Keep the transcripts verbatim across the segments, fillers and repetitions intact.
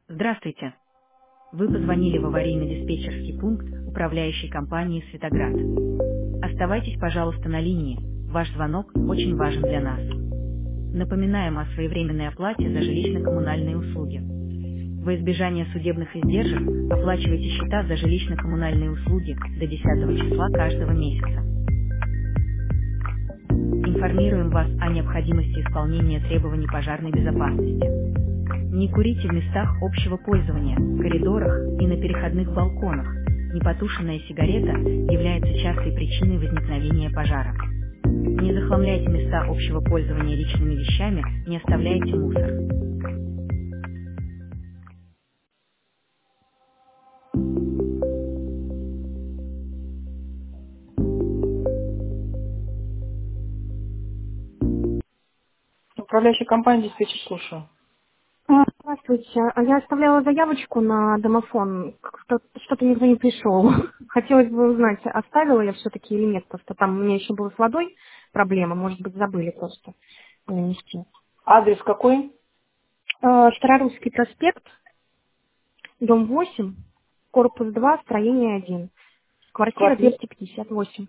Здравствуйте. Вы позвонили в аварийно-диспетчерский пункт управляющей компании «Светоград». Оставайтесь, пожалуйста, на линии. Ваш звонок очень важен для нас. Напоминаем о своевременной оплате за жилищно-коммунальные услуги. Во избежание судебных издержек оплачивайте счета за жилищно-коммунальные услуги до десятого числа каждого месяца. Информируем вас о необходимости исполнения требований пожарной безопасности. Не курите в местах общего пользования, коридорах и на переходных балконах. Непотушенная сигарета является частой причиной возникновения пожара. Не захламляйте места общего пользования личными вещами, не оставляйте мусор. Управляющая компания диспетчер, слушаю. А, Здравствуйте. А Я оставляла заявочку на домофон. Кто- Что-то никто не пришел. Хотелось бы узнать, оставила я все-таки или нет, потому что там у меня еще была с водой проблема, может быть, забыли просто нанести. Адрес какой? А, Старорусский проспект, дом восемь, корпус два, строение один, квартира Квартира. двести пятьдесят восемь.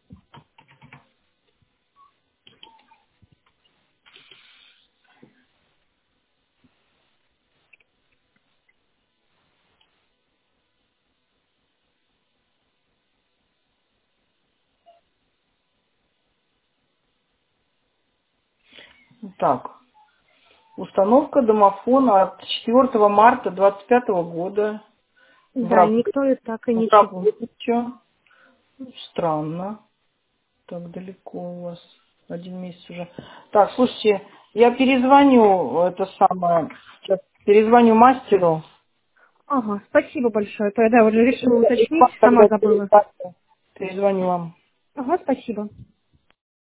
Так. Установка домофона от четвёртого марта двадцать пятого года. В Да, работе. никто и так и В ничего. работе. Чё? Странно. Так далеко у вас. Один месяц уже. Так, слушайте, я перезвоню, это самое, сейчас перезвоню мастеру. Ага, спасибо большое. То я, да, уже решила И уточнить, вам сама тогда забыла. перезвоню. Перезвоню вам. Ага, спасибо.